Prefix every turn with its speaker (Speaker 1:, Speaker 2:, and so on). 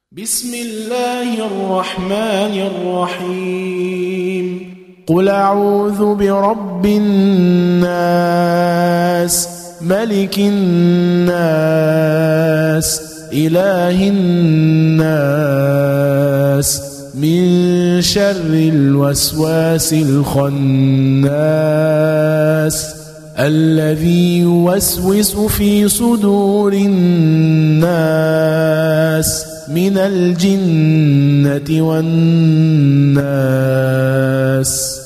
Speaker 1: بسم الله الرحمن الرحيم قل أعوذ برب الناس ملك الناس إله الناس من شر الوسواس الخناس الذي يوسوس في صدور الناس من الجنة والناس.